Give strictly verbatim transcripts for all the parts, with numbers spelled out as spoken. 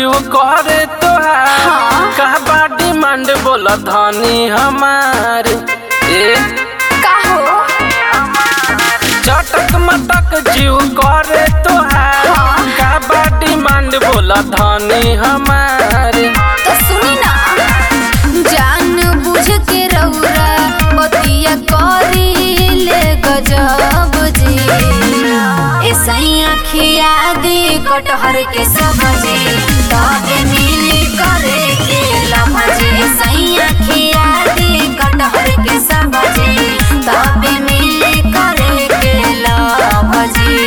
जीव करे तोहार का बा डिमांड बोला धनी हमार ए का हो चटक मटक जीव करे तोहार का बा डिमांड बोला धनी हमार। तो सुनी ना जान बुझ के रउरा बतिया करी ले गजब जी ऐसा खिया दे कटहर के सब्जी तबे मिली करे के लमजी ऐसा खिया दे कटहर के सब्जी तबे मिली करे के लमजी।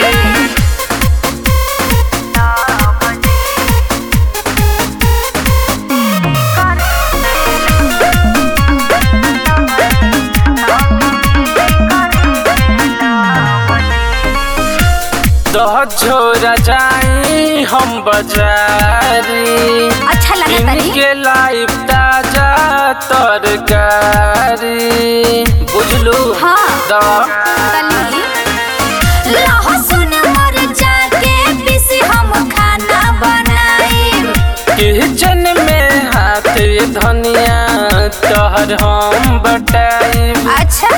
दह छोरा जाई हम बाजारी अच्छा लगा तनी इनके लाइफ ताजा तरकारी बुझलू हाँ द तनी लहसुन मरचा के पीसी हम खाना बनाई किचन में हाथ धनिया तोहर हम बटाई। अच्छा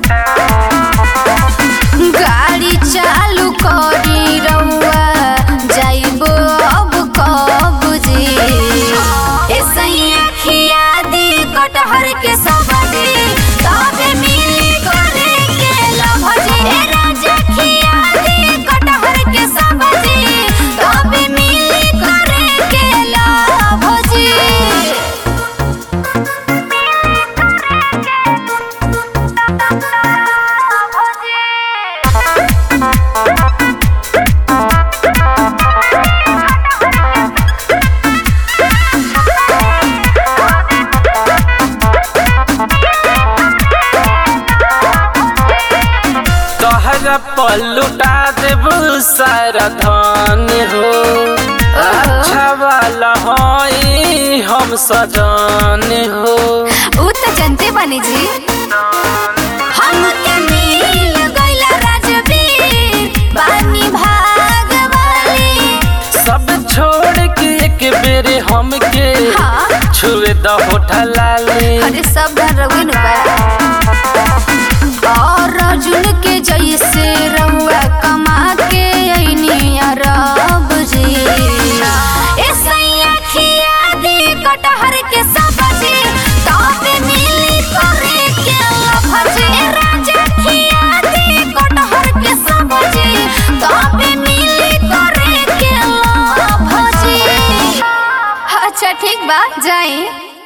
गाड़ी चालू करी रउआ जाइबो अब कब जी ऐसा खिया दी कटहर के सब्जी तबे मिली करे के लमजी ए राजा खिया दी कटहर के सब्जी तबे मिली करे के लमजी। तोहरा पलुटा देव सारा धन हो अच्छा वाला होई हम सजन हो। उ त जनते बनी जी हम के मिल गइला राजवीर बानी भाग वाली सब छोड़ के एक बेर हमके हाँ छुए द होठा लाली। अरे सब रविन बा और अर्जुन के जैसे रहुआ कमा के अइनी अरब जी ऐसा खिया दे कटहर के सब्जी तबे मिली करे के लमजी राजा खिया दे कटहर के सब्जी तबे मिली करे के लमजी। अच्छा ठीक बा जाए।